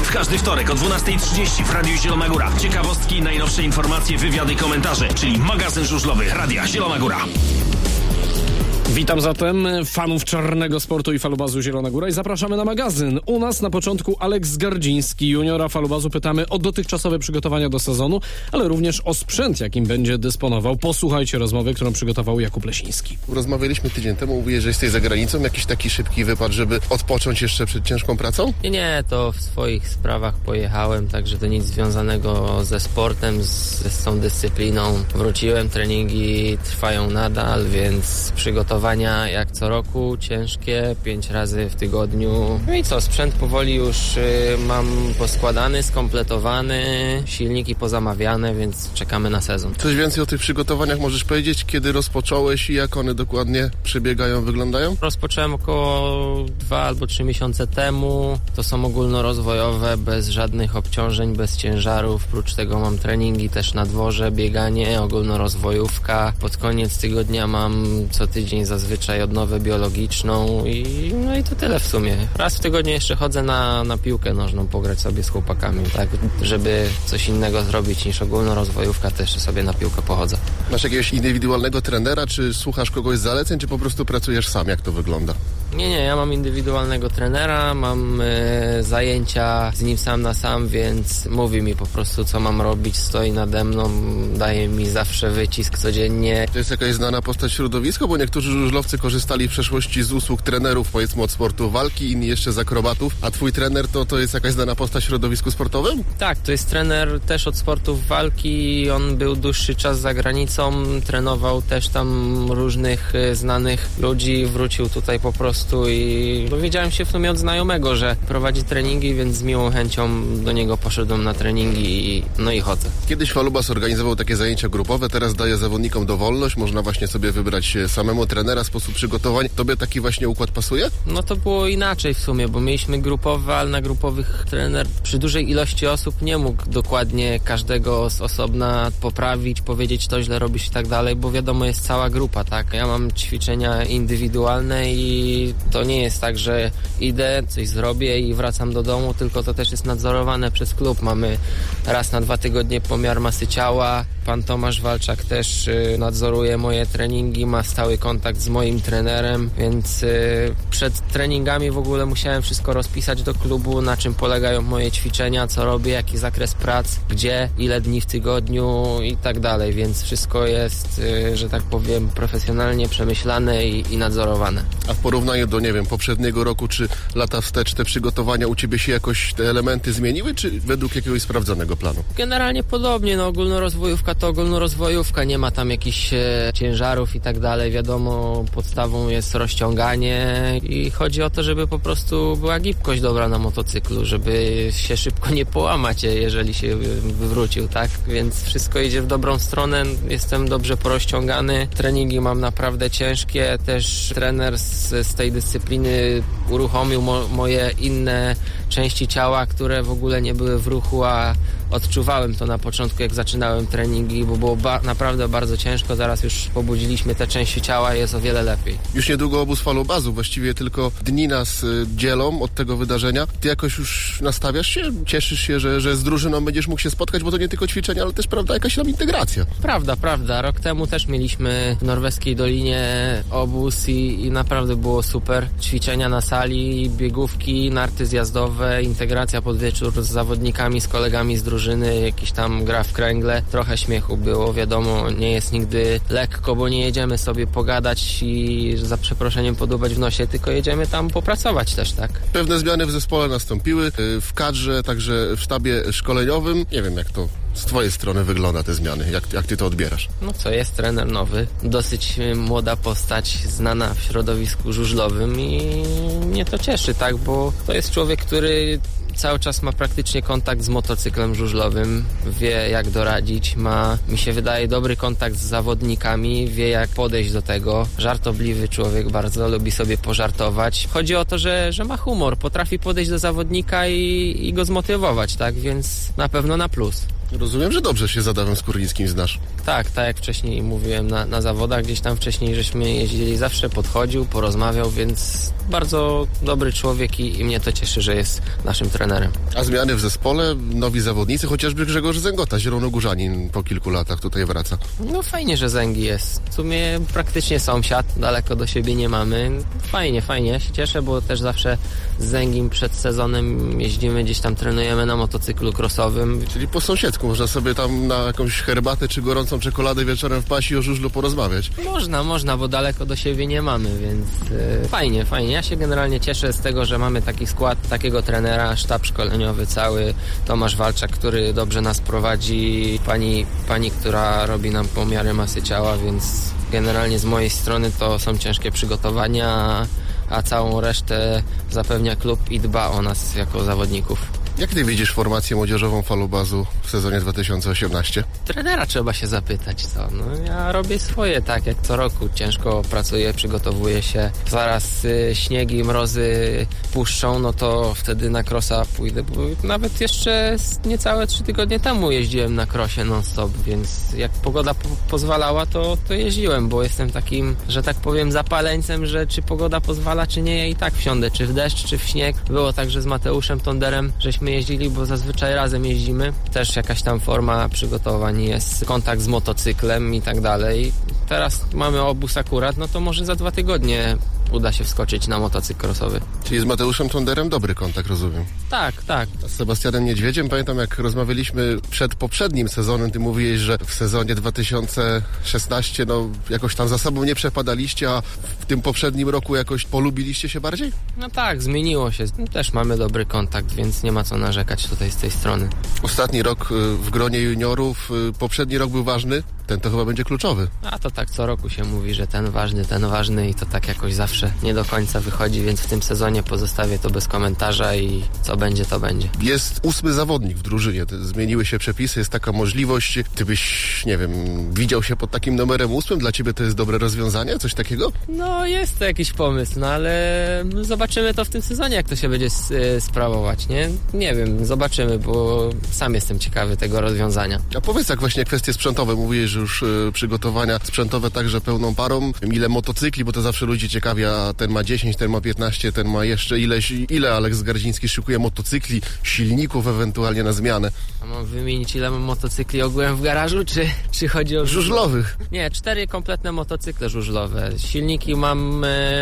W każdy wtorek o 12:30 w Radiu Zielona Góra. Ciekawostki, najnowsze informacje, wywiady, komentarze, czyli magazyn żużlowy Radia Zielona Góra. Witam zatem fanów czarnego sportu i falubazu Zielona Góra i zapraszamy na magazyn. U nas na początku Aleks Gardziński, juniora falubazu. Pytamy o dotychczasowe przygotowania do sezonu, ale również o sprzęt, jakim będzie dysponował. Posłuchajcie rozmowy, którą przygotował Jakub Lesiński. Rozmawialiśmy tydzień temu, mówiłeś, że jesteś za granicą. Jakiś taki szybki wypad, żeby odpocząć jeszcze przed ciężką pracą? Nie, to w swoich sprawach pojechałem, także to nic związanego ze sportem, z tą dyscypliną. Wróciłem, treningi trwają nadal, więc przygotowania jak co roku, ciężkie, 5 razy w tygodniu. No i co, sprzęt powoli już mam poskładany, skompletowany, silniki pozamawiane, więc czekamy na sezon. Coś więcej o tych przygotowaniach możesz powiedzieć? Kiedy rozpocząłeś i jak one dokładnie przebiegają, wyglądają? Rozpocząłem około 2 albo 3 miesiące temu. To są ogólnorozwojowe, bez żadnych obciążeń, bez ciężarów. Prócz tego mam treningi też na dworze, bieganie, ogólnorozwojówka. Pod koniec tygodnia mam co tydzień zazwyczaj odnowę biologiczną i to tyle w sumie. Raz w tygodniu jeszcze chodzę na piłkę nożną, pograć sobie z chłopakami, tak, żeby coś innego zrobić niż ogólnorozwojówka, też sobie na piłkę pochodzę. Masz jakiegoś indywidualnego trenera, czy słuchasz kogoś z zaleceń, czy po prostu pracujesz sam? Jak to wygląda? Nie, ja mam indywidualnego trenera, mam zajęcia z nim sam na sam, więc mówi mi po prostu, co mam robić, stoi nade mną, daje mi zawsze wycisk codziennie. To jest jakaś znana postać środowiska, bo niektórzy żużlowcy korzystali w przeszłości z usług trenerów, powiedzmy od sportu walki, inni jeszcze z akrobatów, a twój trener to jest jakaś znana postać w środowisku sportowym? Tak, to jest trener też od sportów walki, on był dłuższy czas za granicą, trenował też tam różnych znanych ludzi, wrócił tutaj po prostu i dowiedziałem się w sumie od znajomego, że prowadzi treningi, więc z miłą chęcią do niego poszedłem na treningi i chodzę. Kiedyś Falubas organizował takie zajęcia grupowe, teraz daje zawodnikom dowolność, można właśnie sobie wybrać samemu trenera, sposób przygotowań. Tobie taki właśnie układ pasuje? No to było inaczej w sumie, bo mieliśmy grupowe, ale na grupowych trener przy dużej ilości osób nie mógł dokładnie każdego z osobna poprawić, powiedzieć to źle robisz i tak dalej, bo wiadomo jest cała grupa, tak? Ja mam ćwiczenia indywidualne i to nie jest tak, że idę, coś zrobię i wracam do domu, tylko to też jest nadzorowane przez klub. Mamy raz na 2 tygodnie pomiar masy ciała. Pan Tomasz Walczak też nadzoruje moje treningi, ma stały kontakt z moim trenerem, więc przed treningami w ogóle musiałem wszystko rozpisać do klubu, na czym polegają moje ćwiczenia, co robię, jaki zakres prac, gdzie, ile dni w tygodniu i tak dalej, więc wszystko jest, że tak powiem, profesjonalnie przemyślane i nadzorowane. A w porównaniu do, poprzedniego roku, czy lata wstecz, te przygotowania u ciebie się jakoś te elementy zmieniły, czy według jakiegoś sprawdzonego planu? Generalnie podobnie, ogólnorozwojówka to ogólnorozwojówka, nie ma tam jakichś ciężarów i tak dalej, wiadomo, podstawą jest rozciąganie i chodzi o to, żeby po prostu była gibkość dobra na motocyklu, żeby się szybko nie połamać, jeżeli się wywrócił, tak? Więc wszystko idzie w dobrą stronę, jestem dobrze porozciągany, treningi mam naprawdę ciężkie, też trener z tej dyscypliny uruchomił moje inne części ciała, które w ogóle nie były w ruchu, a odczuwałem to na początku, jak zaczynałem treningi, bo było naprawdę bardzo ciężko. Zaraz już pobudziliśmy te części ciała i jest o wiele lepiej. Już niedługo obóz Falubazu, właściwie tylko dni nas dzielą od tego wydarzenia. Ty jakoś już nastawiasz się? Cieszysz się, że z drużyną będziesz mógł się spotkać, bo to nie tylko ćwiczenia, ale też, prawda, jakaś tam integracja. Prawda. Rok temu też mieliśmy w Norweskiej Dolinie obóz i naprawdę było super. Ćwiczenia na sali, biegówki, narty zjazdowe, integracja pod wieczór z zawodnikami, z kolegami z drużyny, jakiś tam gra w kręgle. Trochę śmiechu było, wiadomo, nie jest nigdy lekko, bo nie jedziemy sobie pogadać i za przeproszeniem podłubać w nosie, tylko jedziemy tam popracować też, tak? Pewne zmiany w zespole nastąpiły, w kadrze, także w sztabie szkoleniowym. Nie wiem, jak to z twojej strony wygląda, te zmiany? Jak ty to odbierasz? No co, jest trener nowy, dosyć młoda postać, znana w środowisku żużlowym i mnie to cieszy, tak? Bo to jest człowiek, który cały czas ma praktycznie kontakt z motocyklem żużlowym, wie jak doradzić, ma, mi się wydaje, dobry kontakt z zawodnikami, wie jak podejść do tego. Żartobliwy człowiek, bardzo lubi sobie pożartować. Chodzi o to, że ma humor, potrafi podejść do zawodnika i go zmotywować, tak? Więc na pewno na plus. Rozumiem, że dobrze się z Adamem Skórnickim znasz. Tak jak wcześniej mówiłem na zawodach, gdzieś tam wcześniej żeśmy jeździli, zawsze podchodził, porozmawiał, więc bardzo dobry człowiek i mnie to cieszy, że jest naszym trenerem. trenerem. A zmiany w zespole, nowi zawodnicy, chociażby Grzegorz Zęgota, zielonogórzanin po kilku latach tutaj wraca. No fajnie, że Zęgi jest. W sumie praktycznie sąsiad, daleko do siebie nie mamy. Fajnie, ja się cieszę, bo też zawsze z Zęgim przed sezonem jeździmy, gdzieś tam trenujemy na motocyklu crossowym. Czyli po sąsiedzku można sobie tam na jakąś herbatę czy gorącą czekoladę wieczorem wpaść i o żużlu porozmawiać. Można, bo daleko do siebie nie mamy, więc fajnie. Ja się generalnie cieszę z tego, że mamy taki skład, takiego trenera, sztab szkoleniowy cały, Tomasz Walczak, który dobrze nas prowadzi, pani, która robi nam pomiary masy ciała, więc generalnie z mojej strony to są ciężkie przygotowania, a całą resztę zapewnia klub i dba o nas jako zawodników. Jak ty widzisz formację młodzieżową Falubazu w sezonie 2018? Trenera trzeba się zapytać, co? No ja robię swoje, tak jak co roku. Ciężko pracuję, przygotowuję się. Zaraz śniegi, mrozy puszczą, no to wtedy na crossa pójdę, bo nawet jeszcze niecałe 3 tygodnie temu jeździłem na crossie non-stop, więc jak pogoda pozwalała, to jeździłem, bo jestem takim, że tak powiem, zapaleńcem, że czy pogoda pozwala, czy nie, ja i tak wsiądę, czy w deszcz, czy w śnieg. Było tak, że z Mateuszem Tonderem żeśmy jeździli, bo zazwyczaj razem jeździmy. Też jakaś tam forma przygotowań jest, kontakt z motocyklem i tak dalej. Teraz mamy obóz akurat, no to może za 2 tygodnie uda się wskoczyć na motocykl crossowy. Czyli z Mateuszem Tonderem dobry kontakt, rozumiem. Tak. A z Sebastianem Niedźwiedziem, pamiętam jak rozmawialiśmy przed poprzednim sezonem, ty mówiłeś, że w sezonie 2016 no jakoś tam za sobą nie przepadaliście, a w tym poprzednim roku jakoś polubiliście się bardziej? No tak, zmieniło się. Też mamy dobry kontakt, więc nie ma co narzekać tutaj z tej strony. Ostatni rok w gronie juniorów, poprzedni rok był ważny, ten to chyba będzie kluczowy. A to tak co roku się mówi, że ten ważny i to tak jakoś zawsze nie do końca wychodzi, więc w tym sezonie pozostawię to bez komentarza i co będzie, to będzie. Jest 8 zawodnik w drużynie, zmieniły się przepisy, jest taka możliwość. Ty byś, nie wiem, widział się pod takim numerem 8? Dla ciebie to jest dobre rozwiązanie? Coś takiego? No jest to jakiś pomysł, no ale zobaczymy to w tym sezonie, jak to się będzie sprawować, nie? Nie wiem, zobaczymy, bo sam jestem ciekawy tego rozwiązania. A powiedz, jak właśnie kwestie sprzętowe, mówiłeś, że już przygotowania sprzętowe także pełną parą, ile motocykli, bo to zawsze ludzi ciekawi, a ten ma 10, ten ma 15, ten ma jeszcze ileś, ile Aleks Gardziński szykuje motocykli, silników ewentualnie na zmianę. A mam wymienić, ile mam motocykli ogółem w garażu, czy chodzi o żużlowych? Nie, 4 kompletne motocykle żużlowe. Silniki mam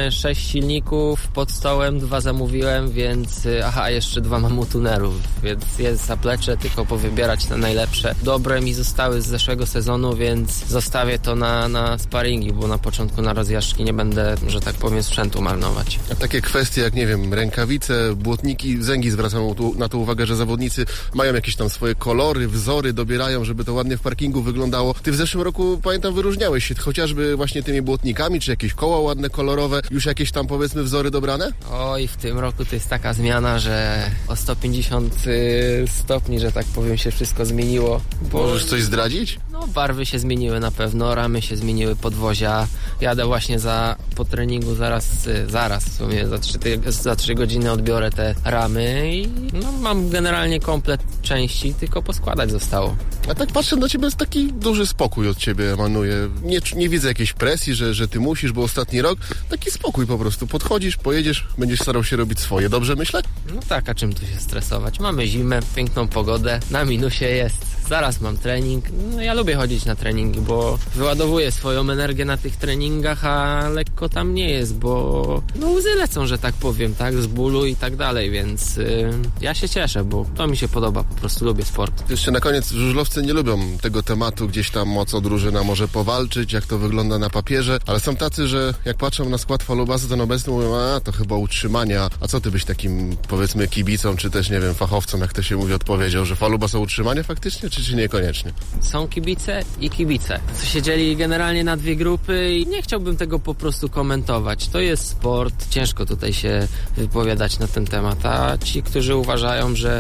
6 silników, pod stołem 2 zamówiłem, więc jeszcze 2 mam u tunerów, więc jest zaplecze, tylko powybierać te najlepsze. Dobre mi zostały z zeszłego sezonu, więc zostawię to na sparingi, bo na początku na rozjażdżki nie będę, że tak powiem, sprzętu marnować. A takie kwestie jak, nie wiem, rękawice, błotniki, Zęgi zwracam na to uwagę, że zawodnicy mają jakieś tam swoje kolory, wzory, dobierają, żeby to ładnie w parkingu wyglądało. Ty w zeszłym roku, pamiętam, wyróżniałeś się chociażby właśnie tymi błotnikami, czy jakieś koła ładne, kolorowe, już jakieś tam, powiedzmy, wzory dobrane? Oj, w tym roku to jest taka zmiana, że o 150 stopni, że tak powiem, się wszystko zmieniło. Możesz coś zdradzić? No, barwy się zmieniły na pewno, ramy się zmieniły, podwozia. Jadę właśnie po treningu zaraz w sumie za 3 godziny odbiorę te ramy i no, mam generalnie komplet części, tylko poskładać zostało. A tak patrzę na ciebie, jest taki duży spokój od ciebie emanuje. Nie widzę jakiejś presji, że ty musisz, bo ostatni rok, taki spokój po prostu. Podchodzisz, pojedziesz, będziesz starał się robić swoje. Dobrze myślę? No tak, a czym tu się stresować? Mamy zimę, piękną pogodę, na minusie jest. Zaraz mam trening. No ja lubię chodzić na treningi, bo wyładowuję swoją energię na tych treningach, a lekko tam nie jest, bo no łzy lecą, że tak powiem, tak, z bólu i tak dalej, więc ja się cieszę, bo to mi się podoba, po prostu lubię sport. Jeszcze na koniec, żużlowcy nie lubią tego tematu, gdzieś tam o co drużyna może powalczyć, jak to wygląda na papierze, ale są tacy, że jak patrzą na skład Falubazu, ten obecny mówią, to chyba utrzymania, a co ty byś takim, powiedzmy, kibicom, czy też, nie wiem, fachowcom, jak to się mówi, odpowiedział, że Falubaz o utrzymanie faktycznie, czy niekoniecznie? Są kibice i kibice, co się dzieli generalnie na 2 grupy i nie chciałbym tego po prostu komentować. To jest sport, ciężko tutaj się wypowiadać na ten temat, a ci, którzy uważają, że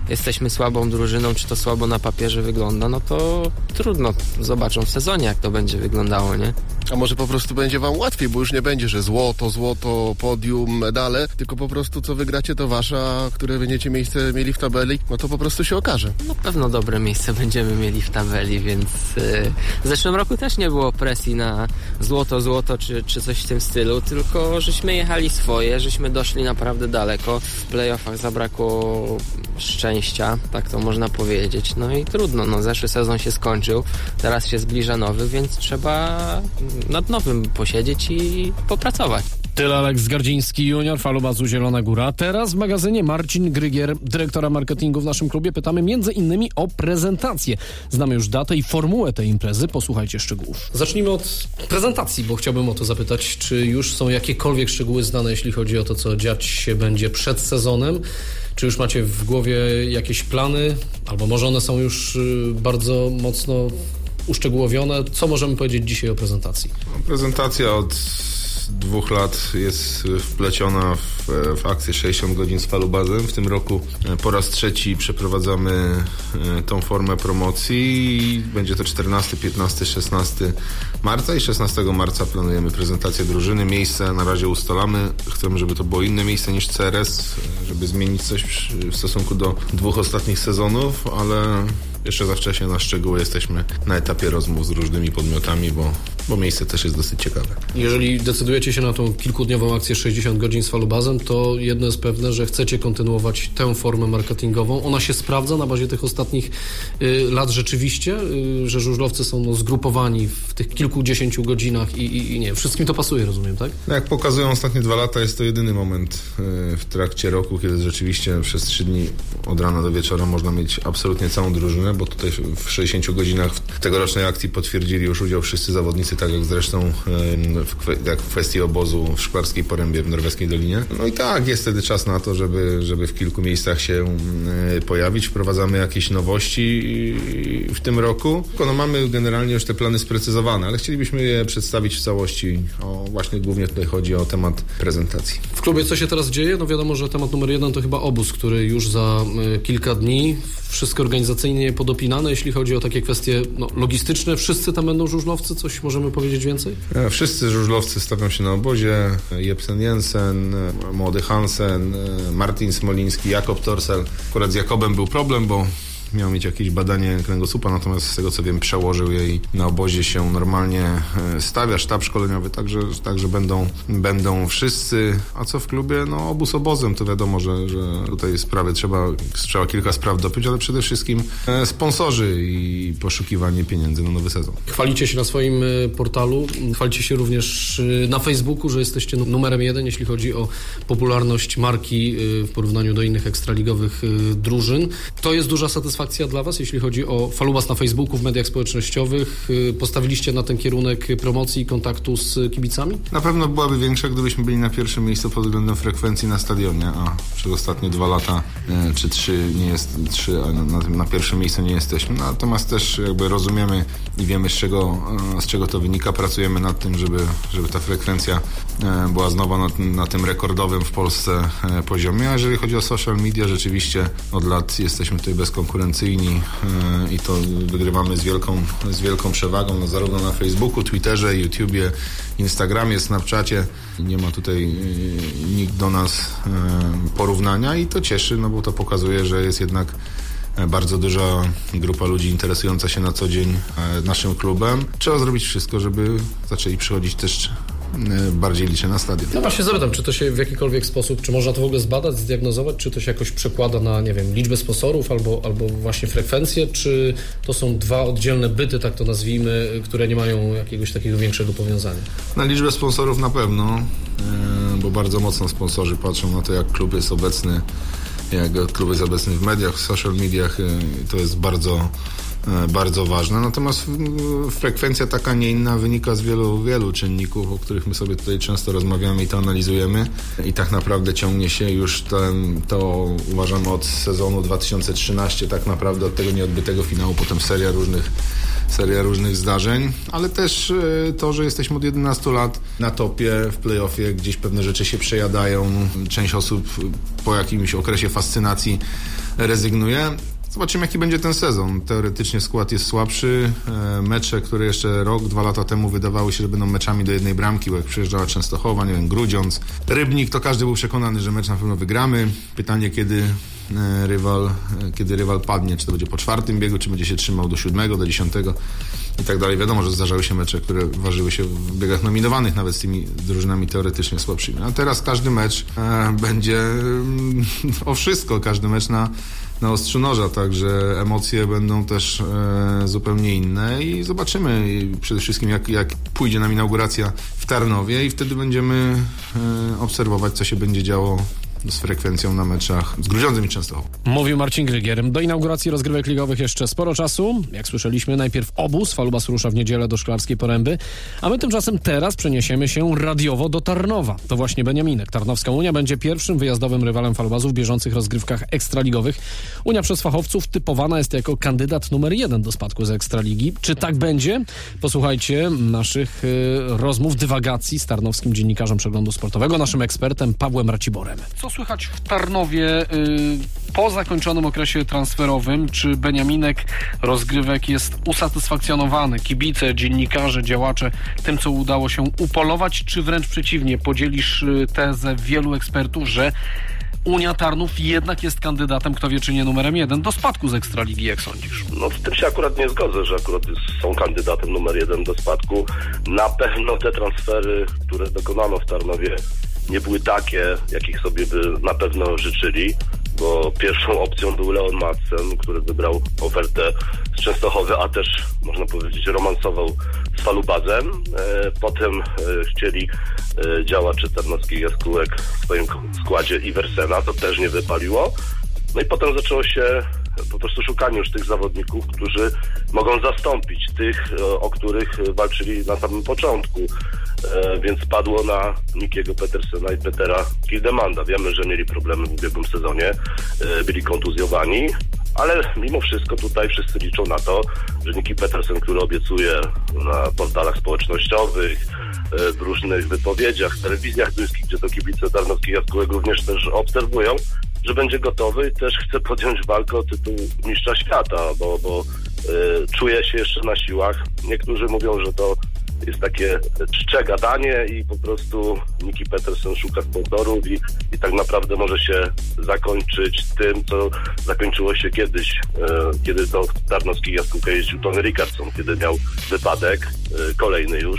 jesteśmy słabą drużyną, czy to słabo na papierze wygląda, no to trudno, zobaczą w sezonie, jak to będzie wyglądało, nie? A może po prostu będzie wam łatwiej, bo już nie będzie, że złoto, podium, medale, tylko po prostu co wygracie to wasza, które będziecie miejsce mieli w tabeli, no to po prostu się okaże. Na pewno dobre miejsce będziemy mieli w tabeli, więc w zeszłym roku też nie było presji na złoto czy coś w tym stylu, tylko żeśmy jechali swoje, żeśmy doszli naprawdę daleko. W playoffach zabrakło szczęścia, tak to można powiedzieć. No i trudno, no zeszły sezon się skończył, teraz się zbliża nowy, więc trzeba nad nowym posiedzieć i popracować. Tyle Aleks Gardziński, junior Falubazu Zielona Góra. Teraz w magazynie Marcin Grygier, dyrektora marketingu w naszym klubie. Pytamy m.in. o prezentację. Znamy już datę i formułę tej imprezy. Posłuchajcie szczegółów. Zacznijmy od prezentacji, bo chciałbym o to zapytać, czy już są jakiekolwiek szczegóły znane, jeśli chodzi o to, co dziać się będzie przed sezonem? Czy już macie w głowie jakieś plany? Albo może one są już bardzo mocno uszczegółowione? Co możemy powiedzieć dzisiaj o prezentacji? Prezentacja od 2 lat jest wpleciona w akcję 60 godzin z Falubazem. W tym roku po raz 3 przeprowadzamy tą formę promocji i będzie to 14, 15, 16 marca i 16 marca planujemy prezentację drużyny. Miejsce na razie ustalamy. Chcemy, żeby to było inne miejsce niż CRS, żeby zmienić coś w stosunku do 2 ostatnich sezonów, ale jeszcze za wcześnie na szczegóły, jesteśmy na etapie rozmów z różnymi podmiotami, bo miejsce też jest dosyć ciekawe. Jeżeli decydujecie się na tą kilkudniową akcję 60 godzin z Falubazem, to jedno jest pewne, że chcecie kontynuować tę formę marketingową. Ona się sprawdza na bazie tych ostatnich lat rzeczywiście, że żużlowcy są zgrupowani w tych kilkudziesięciu godzinach i nie, wszystkim to pasuje, rozumiem, tak? No jak pokazują ostatnie 2 lata, jest to jedyny moment w trakcie roku, kiedy rzeczywiście przez 3 dni od rana do wieczora można mieć absolutnie całą drużynę, bo tutaj w 60 godzinach w tegorocznej akcji potwierdzili już udział wszyscy zawodnicy, tak jak zresztą jak w kwestii obozu w Szklarskiej Porębie w Norweskiej Dolinie. No i tak, jest wtedy czas na to, żeby w kilku miejscach się pojawić. Wprowadzamy jakieś nowości w tym roku. No, mamy generalnie już te plany sprecyzowane, ale chcielibyśmy je przedstawić w całości. Właśnie głównie tutaj chodzi o temat prezentacji. W klubie co się teraz dzieje? No wiadomo, że temat numer 1 to chyba obóz, który już za kilka dni. Wszystko organizacyjnie podopinane, jeśli chodzi o takie kwestie logistyczne. Wszyscy tam będą żużlowcy? Coś możemy powiedzieć więcej? Wszyscy żużlowcy stawią się na obozie. Jepsen Jensen, Młody Hansen, Martin Smoliński, Jakob Torsel. Akurat z Jakobem był problem, bo miał mieć jakieś badanie kręgosłupa, natomiast z tego co wiem przełożył je i na obozie się normalnie stawia, sztab szkoleniowy, także będą wszyscy. A co w klubie? No obóz obozem, to wiadomo, że tutaj sprawy trzeba kilka spraw dopiąć, ale przede wszystkim sponsorzy i poszukiwanie pieniędzy na nowy sezon. Chwalicie się na swoim portalu, chwalicie się również na Facebooku, że jesteście numerem 1, jeśli chodzi o popularność marki w porównaniu do innych ekstraligowych drużyn. To jest duża satysfakcja dla Was, jeśli chodzi o Falubaz na Facebooku, w mediach społecznościowych? Postawiliście na ten kierunek promocji i kontaktu z kibicami? Na pewno byłaby większa, gdybyśmy byli na pierwszym miejscu pod względem frekwencji na stadionie, a przez ostatnie 2 lata czy 3 nie jest 3, a na pierwszym miejscu nie jesteśmy. Natomiast też jakby rozumiemy i wiemy z czego to wynika. Pracujemy nad tym, żeby ta frekwencja była znowu na tym rekordowym w Polsce poziomie. A jeżeli chodzi o social media, rzeczywiście od lat jesteśmy tutaj bezkonkurencyjni i to wygrywamy z wielką przewagą, zarówno na Facebooku, Twitterze, YouTubie, Instagramie, Snapchacie. Nie ma tutaj nikt do nas porównania i to cieszy, bo to pokazuje, że jest jednak bardzo duża grupa ludzi interesująca się na co dzień naszym klubem. Trzeba zrobić wszystko, żeby zaczęli przychodzić też bardziej liczę na stadion. No właśnie zapytam, czy to się w jakikolwiek sposób, czy można to w ogóle zbadać, zdiagnozować, czy to się jakoś przekłada na, nie wiem, liczbę sponsorów albo właśnie frekwencję, czy to są 2 oddzielne byty, tak to nazwijmy, które nie mają jakiegoś takiego większego powiązania? Na liczbę sponsorów na pewno, bo bardzo mocno sponsorzy patrzą na to, jak klub jest obecny w mediach, w social mediach. To jest bardzo bardzo ważna. Natomiast frekwencja taka, nie inna wynika z wielu czynników, o których my sobie tutaj często rozmawiamy i to analizujemy. I tak naprawdę ciągnie się już to uważam od sezonu 2013, tak naprawdę od tego nieodbytego finału, potem seria różnych zdarzeń, ale też to, że jesteśmy od 11 lat na topie, w play-offie, gdzieś pewne rzeczy się przejadają, część osób po jakimś okresie fascynacji rezygnuje. Zobaczymy, jaki będzie ten sezon. Teoretycznie skład jest słabszy. Mecze, które jeszcze rok, 2 lata temu wydawały się, że będą meczami do jednej bramki, bo jak przyjeżdżała Częstochowa, nie wiem, Grudziądz, Rybnik, to każdy był przekonany, że mecz na pewno wygramy. Pytanie, kiedy rywal padnie, czy to będzie po 4. biegu, czy będzie się trzymał do 7, do 10 i tak dalej. Wiadomo, że zdarzały się mecze, które ważyły się w biegach nominowanych, nawet z tymi drużynami teoretycznie słabszymi. A teraz każdy mecz będzie o wszystko, każdy mecz na ostrzu noża, także emocje będą też zupełnie inne i zobaczymy przede wszystkim jak pójdzie nam inauguracja w Tarnowie i wtedy będziemy obserwować, co się będzie działo z frekwencją na meczach z Grudziądzem i Częstochową. Mówił Marcin Grygier. Do inauguracji rozgrywek ligowych jeszcze sporo czasu. Jak słyszeliśmy, najpierw obóz. Falubas rusza w niedzielę do Szklarskiej Poręby, a my tymczasem teraz przeniesiemy się radiowo do Tarnowa. To właśnie Beniaminek. Tarnowska Unia będzie pierwszym wyjazdowym rywalem Falubasu w bieżących rozgrywkach ekstraligowych. Unia przez fachowców typowana jest jako kandydat numer 1 do spadku z Ekstraligi. Czy tak będzie? Posłuchajcie naszych rozmów, dywagacji z tarnowskim dziennikarzem Przeglądu Sportowego, naszym ekspertem Pawłem Raciborem. Co słychać w Tarnowie po zakończonym okresie transferowym? Czy Beniaminek rozgrywek jest usatysfakcjonowany? Kibice, dziennikarze, działacze tym, co udało się upolować, czy wręcz przeciwnie? Podzielisz tezę wielu ekspertów, że Unia Tarnów jednak jest kandydatem, kto wie czy nie, numerem 1 do spadku z Ekstraligi, jak sądzisz? No z tym się akurat nie zgodzę, że akurat są kandydatem numer 1 do spadku. Na pewno te transfery, które dokonano w Tarnowie, nie były takie, jakich sobie by na pewno życzyli, bo pierwszą opcją był Leon Madsen, który wybrał ofertę z Częstochowy, a też, można powiedzieć, romansował z Falubazem. Potem chcieli działacze tarnowskich Jaskółek w swoim składzie Iversena, to też nie wypaliło. No i potem zaczęło się po prostu szukanie już tych zawodników, którzy mogą zastąpić tych, o których walczyli na samym początku. Więc padło na Nikiego Petersena i Petera Kildemanda. Wiemy, że mieli problemy w ubiegłym sezonie, byli kontuzjowani, ale mimo wszystko tutaj wszyscy liczą na to, że Niki Petersen, który obiecuje na portalach społecznościowych, w różnych wypowiedziach, w telewizjach duńskich, gdzie to kibice tarnowskich Jaskółek również też obserwują, że będzie gotowy i też chce podjąć walkę o tytuł mistrza świata, bo czuje się jeszcze na siłach. Niektórzy mówią, że to jest takie czcze gadanie i po prostu Niki Petersen szuka sponsorów i tak naprawdę może się zakończyć tym, co zakończyło się kiedyś, kiedy to w tarnowskich Jaskółkach jeździł Tony Rickardson, kiedy miał wypadek, kolejny już,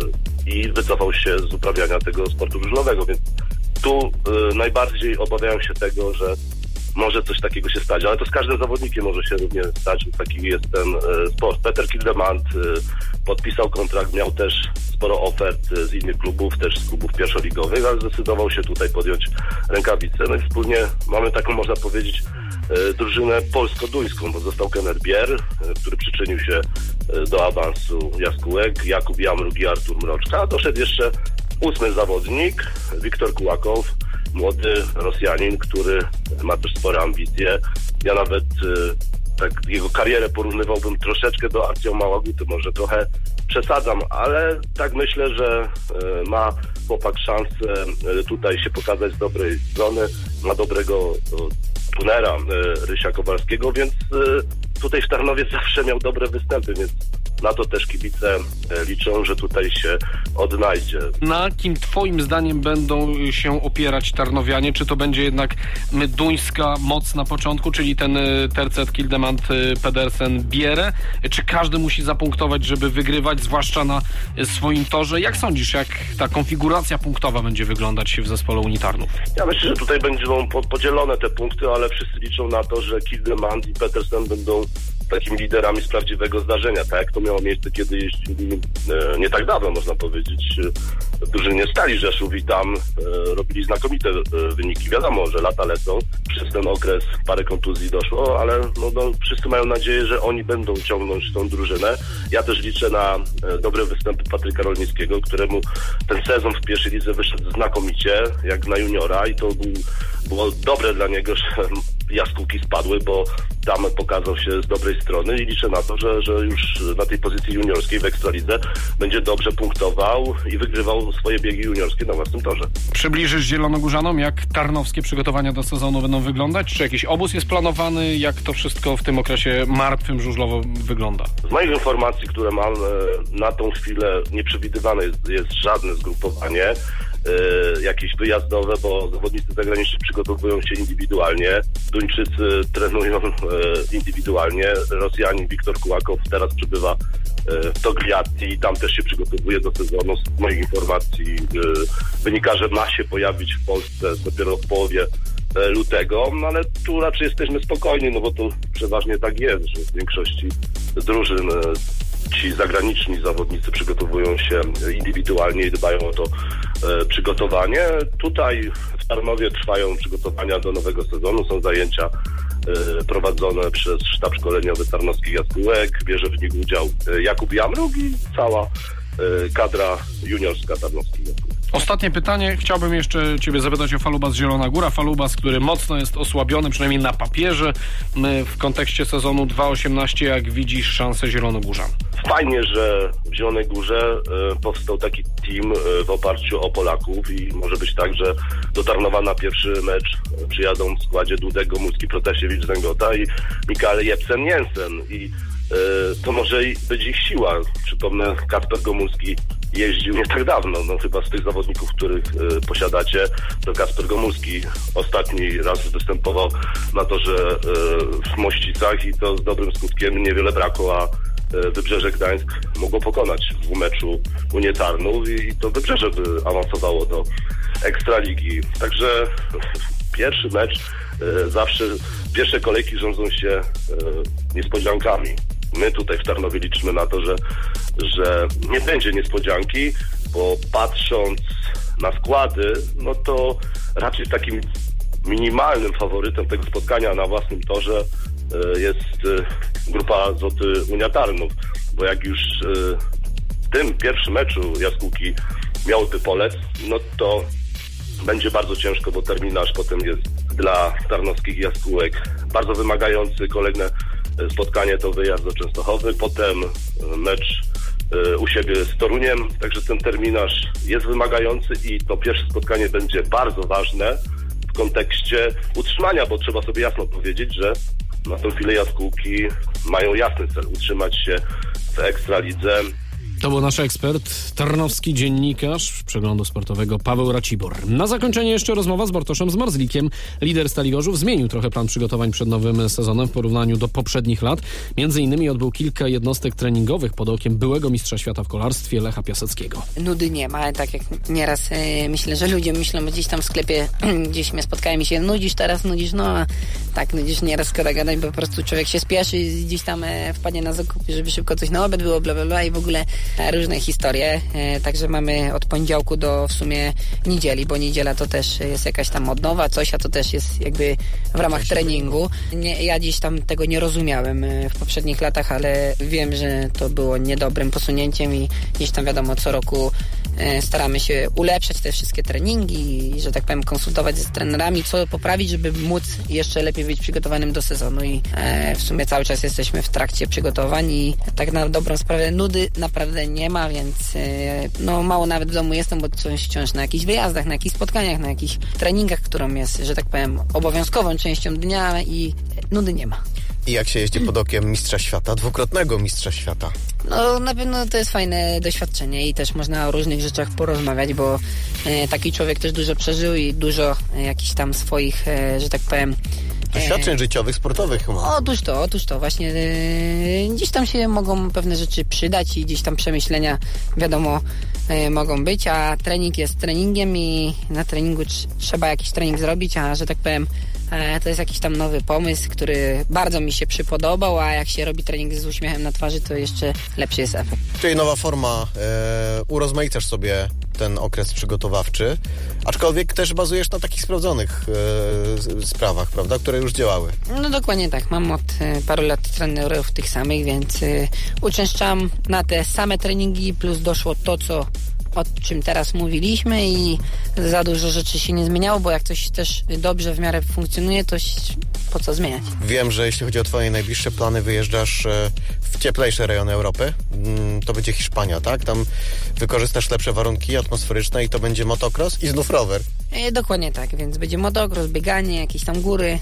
i wycofał się z uprawiania tego sportu żużlowego, więc tu najbardziej obawiają się tego, że może coś takiego się stać, ale to z każdym zawodnikiem może się również stać, taki jest ten sport. Peter Kildemand podpisał kontrakt, miał też sporo ofert z innych klubów, też z klubów pierwszoligowych, ale zdecydował się tutaj podjąć rękawice. No i wspólnie mamy taką, można powiedzieć, drużynę polsko-duńską, bo został Kenneth Bier, który przyczynił się do awansu Jaskółek, Jakub Jamruk i Artur Mroczka, a doszedł jeszcze 8. zawodnik, Wiktor Kułakow, młody Rosjanin, który ma też spore ambicje. Ja nawet tak jego karierę porównywałbym troszeczkę do Artyom Małaguty, może trochę przesadzam, ale tak myślę, że ma chłopak szansę tutaj się pokazać z dobrej strony, ma dobrego tunera Rysia Kowalskiego, więc tutaj w Tarnowie zawsze miał dobre występy, więc na to też kibice liczą, że tutaj się odnajdzie. Na kim twoim zdaniem będą się opierać tarnowianie? Czy to będzie jednak duńska moc na początku, czyli ten tercet Kildemand, Pedersen, Bierę? Czy każdy musi zapunktować, żeby wygrywać, zwłaszcza na swoim torze? Jak sądzisz, jak ta konfiguracja punktowa będzie wyglądać w zespole Unii Tarnów? Ja myślę, że tutaj będą podzielone te punkty, ale wszyscy liczą na to, że Kildemand i Pedersen będą takimi liderami z prawdziwego zdarzenia, tak jak to miało miejsce kiedyś, nie tak dawno można powiedzieć, w drużynie Stali Rzeszów i tam robili znakomite wyniki. Wiadomo, że lata lecą, przez ten okres parę kontuzji doszło, ale wszyscy mają nadzieję, że oni będą ciągnąć tą drużynę. Ja też liczę na dobre występy Patryka Rolnickiego, któremu ten sezon w pierwszej lidze wyszedł znakomicie, jak na juniora i to było dobre dla niego, że jaskółki spadły, bo tam pokazał się z dobrej strony i liczę na to, że już na tej pozycji juniorskiej w Ekstralidze będzie dobrze punktował i wygrywał swoje biegi juniorskie na własnym torze. Przybliżysz zielonogórzanom, jak tarnowskie przygotowania do sezonu będą wyglądać? Czy jakiś obóz jest planowany? Jak to wszystko w tym okresie martwym żużlowo wygląda? Z moich informacji, które mam, na tą chwilę nieprzewidywane jest żadne zgrupowanie jakieś wyjazdowe, bo zawodnicy zagraniczni przygotowują się indywidualnie, Duńczycy trenują indywidualnie, Rosjanin Wiktor Kułakow teraz przybywa w Togliatti i tam też się przygotowuje do sezonu. Z moich informacji wynika, że ma się pojawić w Polsce dopiero w połowie lutego, no ale tu raczej jesteśmy spokojni, no bo to przeważnie tak jest, że w większości drużyn ci zagraniczni zawodnicy przygotowują się indywidualnie i dbają o to przygotowanie. Tutaj w Tarnowie trwają przygotowania do nowego sezonu, są zajęcia prowadzone przez sztab szkoleniowy Tarnowskich Jaskółek, bierze w nich udział Jakub Jamruk i cała kadra juniorska Tarnowskich Jaskółek. Ostatnie pytanie. Chciałbym jeszcze Ciebie zapytać o Falubas Zielona Góra. Falubas, który mocno jest osłabiony, przynajmniej na papierze, w kontekście sezonu 2.18. Jak widzisz szansę Zielonogórzan? Fajnie, że w Zielonej Górze powstał taki team w oparciu o Polaków i może być tak, że do Tarnowa na pierwszy mecz przyjadą w składzie Dudek, Gomulski, Protasiewicz, Zęgota i Mikael Jepsen-Jensen i to może być ich siła. Przypomnę, Kacper Gomulski jeździł nie tak dawno, chyba z tych zawodników, których posiadacie, to Kacper Gomulski ostatni raz występował na torze w Mościcach i to z dobrym skutkiem, niewiele brakło, a Wybrzeże Gdańsk mogło pokonać w meczu Unię Tarnów i to Wybrzeże by awansowało do Ekstraligi. Także pierwszy mecz, zawsze pierwsze kolejki rządzą się niespodziankami. My tutaj w Tarnowie liczymy na to, że nie będzie niespodzianki, bo patrząc na składy, no to raczej takim minimalnym faworytem tego spotkania na własnym torze jest grupa Złoty Unia Tarnów, bo jak już w tym pierwszym meczu jaskółki miałyby polec, no to będzie bardzo ciężko, bo terminarz potem jest dla tarnowskich jaskółek bardzo wymagający. Kolejne spotkanie to wyjazd do Częstochowy, potem mecz u siebie z Toruniem, także ten terminarz jest wymagający i to pierwsze spotkanie będzie bardzo ważne w kontekście utrzymania, bo trzeba sobie jasno powiedzieć, że na tę chwilę jaskółki mają jasny cel, utrzymać się w Ekstralidze. To był nasz ekspert, tarnowski dziennikarz Przeglądu Sportowego Paweł Racibor. Na zakończenie jeszcze rozmowa z Bartoszem Zmarzlikiem. Lider Stali Gorzów zmienił trochę plan przygotowań przed nowym sezonem w porównaniu do poprzednich lat. Między innymi odbył kilka jednostek treningowych pod okiem byłego mistrza świata w kolarstwie Lecha Piaseckiego. Nudy nie ma, tak jak nieraz myślę, że ludzie myślą gdzieś tam w sklepie, gdzieś mnie spotkałem i się nudzisz, no tak, nudzisz, nieraz szkoda gadać, bo po prostu człowiek się spieszy i gdzieś tam wpadnie na zakupy, żeby szybko coś na obiad było, bla bla bla i w ogóle różne historie, także mamy od poniedziałku do w sumie niedzieli, bo niedziela to też jest jakaś tam odnowa, coś, a to też jest jakby w ramach treningu. Ja gdzieś tam tego nie rozumiałem w poprzednich latach, ale wiem, że to było niedobrym posunięciem i gdzieś tam wiadomo, co roku staramy się ulepszać te wszystkie treningi i, że tak powiem, konsultować z trenerami, co poprawić, żeby móc jeszcze lepiej być przygotowanym do sezonu i w sumie cały czas jesteśmy w trakcie przygotowań i tak na dobrą sprawę nudy naprawdę nie ma, więc no mało nawet w domu jestem, bo coś wciąż na jakichś wyjazdach, na jakichś spotkaniach, na jakichś treningach, którą jest, że tak powiem, obowiązkową częścią dnia i nudy nie ma. I jak się jeździ pod okiem mistrza świata, dwukrotnego mistrza świata? No na pewno to jest fajne doświadczenie i też można o różnych rzeczach porozmawiać, bo taki człowiek też dużo przeżył i dużo jakichś tam swoich, że tak powiem, doświadczeń życiowych, sportowych chyba. Otóż to. Właśnie gdzieś tam się mogą pewne rzeczy przydać i gdzieś tam przemyślenia, wiadomo, mogą być, a trening jest treningiem i na treningu trzeba jakiś trening zrobić, a że tak powiem To jest jakiś tam nowy pomysł, który bardzo mi się przypodobał, a jak się robi trening z uśmiechem na twarzy, to jeszcze lepszy jest efekt. Czyli nowa forma, urozmaicasz sobie ten okres przygotowawczy, aczkolwiek też bazujesz na takich sprawdzonych sprawach, prawda, które już działały. No dokładnie tak. Mam od paru lat trenerów tych samych, więc uczęszczam na te same treningi, plus doszło to, o czym teraz mówiliśmy i za dużo rzeczy się nie zmieniało, bo jak coś też dobrze w miarę funkcjonuje, to po co zmieniać? Wiem, że jeśli chodzi o twoje najbliższe plany, wyjeżdżasz w cieplejsze rejony Europy. To będzie Hiszpania, tak? Tam wykorzystasz lepsze warunki atmosferyczne i to będzie motocross i znów rower. Dokładnie tak, więc będzie motocross, bieganie, jakieś tam góry,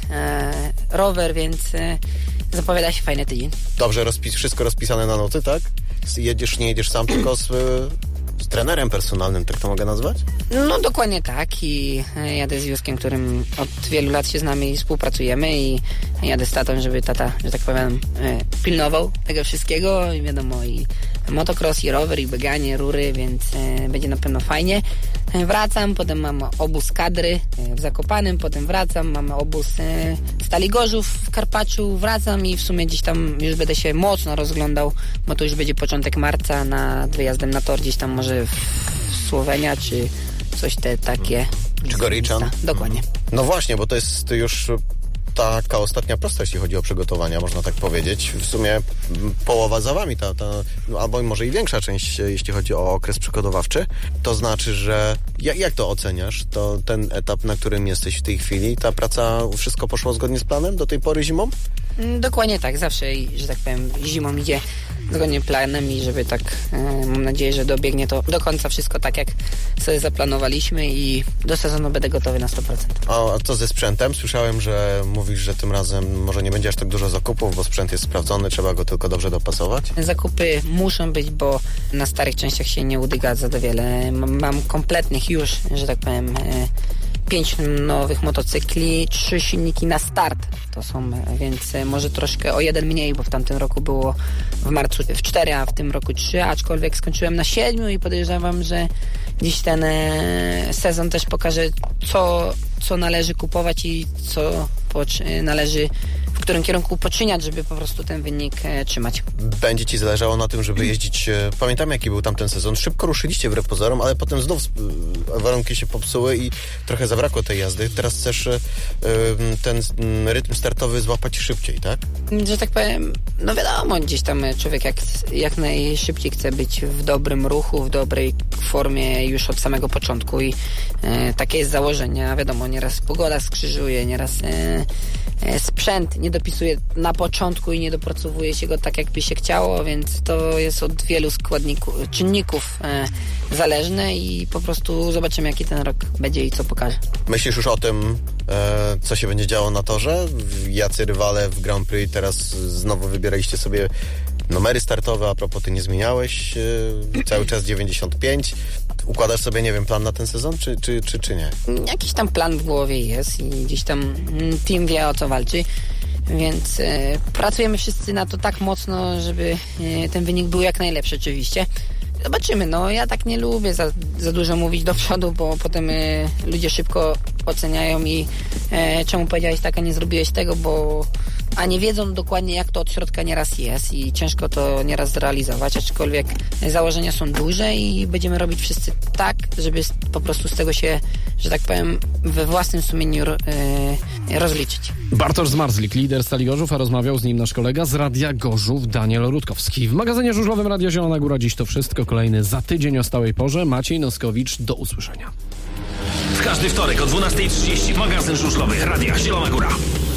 rower, więc zapowiada się fajny tydzień. Dobrze, wszystko rozpisane na noty, tak? Nie jedziesz sam, tylko z trenerem personalnym, tak to mogę nazwać? No dokładnie tak i jadę z Józkiem, którym od wielu lat się znamy i współpracujemy i jadę z tatą, żeby tata, że tak powiem, pilnował tego wszystkiego i wiadomo i motocross, i rower, i bieganie, rury, więc będzie na pewno fajnie. Wracam, potem mam obóz kadry w Zakopanem, potem wracam, mamy obóz Stali Gorzów w Karpaczu, wracam i w sumie gdzieś tam już będę się mocno rozglądał, bo to już będzie początek marca nad wyjazdem na tor, gdzieś tam może w Słowenia, czy coś takie. Czy Goriczan. Dokładnie. No właśnie, bo to jest już taka ostatnia prosta, jeśli chodzi o przygotowania, można tak powiedzieć. W sumie połowa za wami, albo może i większa część, jeśli chodzi o okres przygotowawczy. To znaczy, że jak to oceniasz? To ten etap, na którym jesteś w tej chwili, ta praca, wszystko poszło zgodnie z planem do tej pory zimą? Dokładnie tak, zawsze, że tak powiem, zimą idzie zgodnie planem i żeby tak, mam nadzieję, że dobiegnie to do końca wszystko tak, jak sobie zaplanowaliśmy i do sezonu będę gotowy na 100%. A co ze sprzętem? Słyszałem, że mówisz, że tym razem może nie będzie aż tak dużo zakupów, bo sprzęt jest sprawdzony, trzeba go tylko dobrze dopasować? Zakupy muszą być, bo na starych częściach się nie udyga za wiele. Mam kompletnych już, że tak powiem, 5 nowych motocykli, 3 silniki na start to są, więc może troszkę o 1 mniej, bo w tamtym roku było w marcu 4, a w tym roku 3, aczkolwiek skończyłem na 7 i podejrzewam, że dziś ten sezon też pokaże, co należy kupować i co należy w którym kierunku poczyniać, żeby po prostu ten wynik trzymać. Będzie ci zależało na tym, żeby jeździć. Pamiętam, jaki był tamten sezon. Szybko ruszyliście wbrew pozorom, ale potem znów warunki się popsuły i trochę zabrakło tej jazdy. Teraz chcesz ten rytm startowy złapać szybciej, tak? Że tak powiem, no wiadomo, gdzieś tam człowiek jak najszybciej chce być w dobrym ruchu, w dobrej formie już od samego początku i takie jest założenie. Wiadomo, nieraz pogoda skrzyżuje, nieraz sprzęt nie dopisuje na początku i nie dopracowuje się go tak, jakby się chciało, więc to jest od wielu czynników zależne i po prostu zobaczymy, jaki ten rok będzie i co pokaże. Myślisz już o tym, co się będzie działo na torze? Jacy rywale w Grand Prix teraz znowu wybieraliście sobie numery startowe, a propos ty nie zmieniałeś, cały czas 95. Układasz sobie, nie wiem, plan na ten sezon, czy nie? Jakiś tam plan w głowie jest i gdzieś tam team wie, o co walczy, więc pracujemy wszyscy na to tak mocno, żeby ten wynik był jak najlepszy oczywiście. Zobaczymy, no ja tak nie lubię za dużo mówić do przodu, bo potem ludzie szybko oceniają i czemu powiedziałeś tak, a nie zrobiłeś tego, a nie wiedzą dokładnie, jak to od środka nieraz jest i ciężko to nieraz zrealizować, aczkolwiek założenia są duże i będziemy robić wszyscy tak, żeby po prostu z tego się, że tak powiem, we własnym sumieniu rozliczyć. Bartosz Zmarzlik, lider Stali Gorzów, a rozmawiał z nim nasz kolega z Radia Gorzów, Daniel Rutkowski. W magazynie żużlowym Radia Zielona Góra dziś to wszystko. Kolejny za tydzień o stałej porze. Maciej Noskowicz, do usłyszenia. W każdy wtorek o 12:30 magazyn żużlowy Radia Zielona Góra.